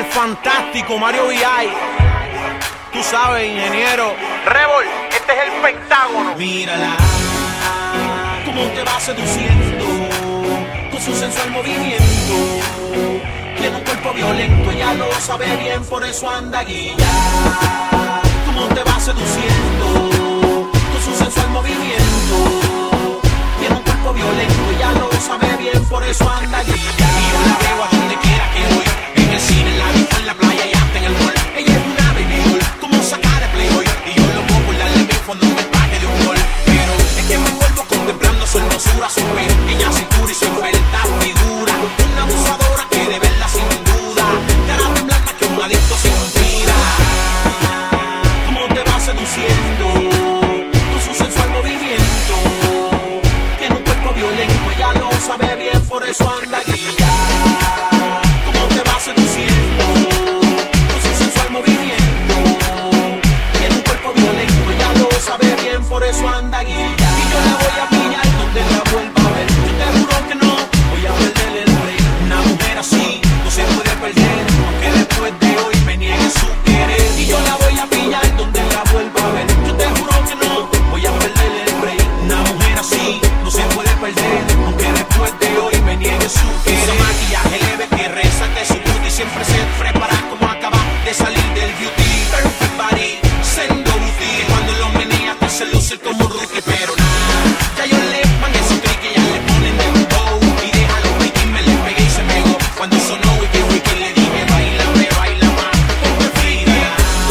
El fantástico Mario VI. Tú sabes, ingeniero. Rebol, este es el Pentágono. Mírala, cómo te va seduciendo con su sensual movimiento. Tiene un cuerpo violento, ella lo sabe bien, por eso anda guía. Cómo te va seduciendo con su sensual movimiento. Tiene un cuerpo violento, ella lo sabe bien, por eso anda guía. Y yo la veo a donde quiera que voy, en el cine, en la disco, en la playa y hasta en el mall. Ella es una baby doll, como sacar de Playboy, y yo lo puedo burlarle bien cuando me pague de un gol. Pero es que me envuelvo contemplando su hermosura, su pequeña cintura y su envelta figura. Una abusadora que de verla sin duda te hará temblar más que un adicto sin mentira. Cómo te va seduciendo con su sensual movimiento. Tiene un cuerpo violento, ella lo sabe bien, por eso anda guía. Cómo te va seduciendo con su sensual movimiento. Tiene un cuerpo violento, ella lo sabe bien, por eso anda guía. Y yo la voy a pillar donde la vuelva a ver. Yo te juro que no voy a perderle el break. Una mujer así no se puede perder, aunque después de hoy me niegue su querer. Y yo la voy a pillar donde la vuelva a ver. Yo te juro que no voy a perderle el break. Una mujer así no se puede perder, aunque después de hoy me niegue su querer. Usa maquillaje leve que resalte su beauty, siempre se prepara como acaba de salir del beauty. Perfect body, sendo beauty, que cuando lo menea te hace lucir como Ruki. Pero nada, ya yo le van esos clics que ya le ponen de bow. Y déjalo wiki, me le pegué y se pegó. Cuando sonó wiki le dije baila más, ponte fría.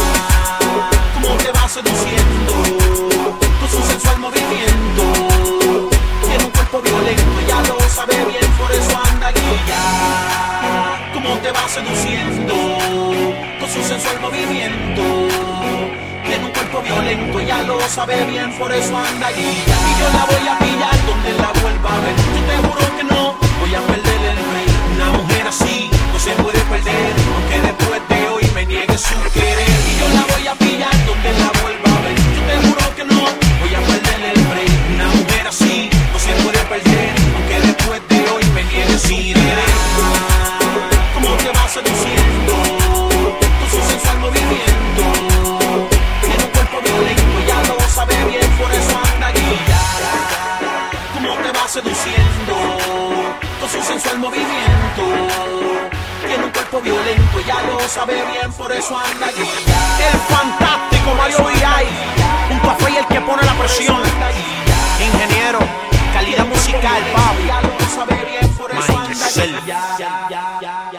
Cómo te va seduciendo con su sensual movimiento. Tiene un cuerpo violento, ella lo sabe bien, por eso anda guía. Cómo te va seduciendo con su sensual movimiento. Tiene un cuerpo violento, ella lo sabe bien, por eso anda guía. Y yo la voy a pillar donde la vuelva a ver. Yo te juro que no voy a perderle el rey. Una mujer así no se puede perder, aunque después de hoy me niegue su querer. Y yo la voy a pillar donde la vuelva a ver. Yo te juro que no voy a perderle el rey. Una mujer así no se puede perder, aunque después de hoy me niegue su querer. Cómo te va seduciendo con su sensual movimiento. Tiene un cuerpo violento, ella lo sabe bien, por eso anda guía. Cómo te va seduciendo con su sensual movimiento. Tiene un cuerpo violento, ella lo sabe bien, por eso anda guía. El fantástico Mario VI. Junto a Fey, el que pone la presión. Ingeniero, calidad musical, papi. Ella lo sabe bien, por eso anda Myself. guía.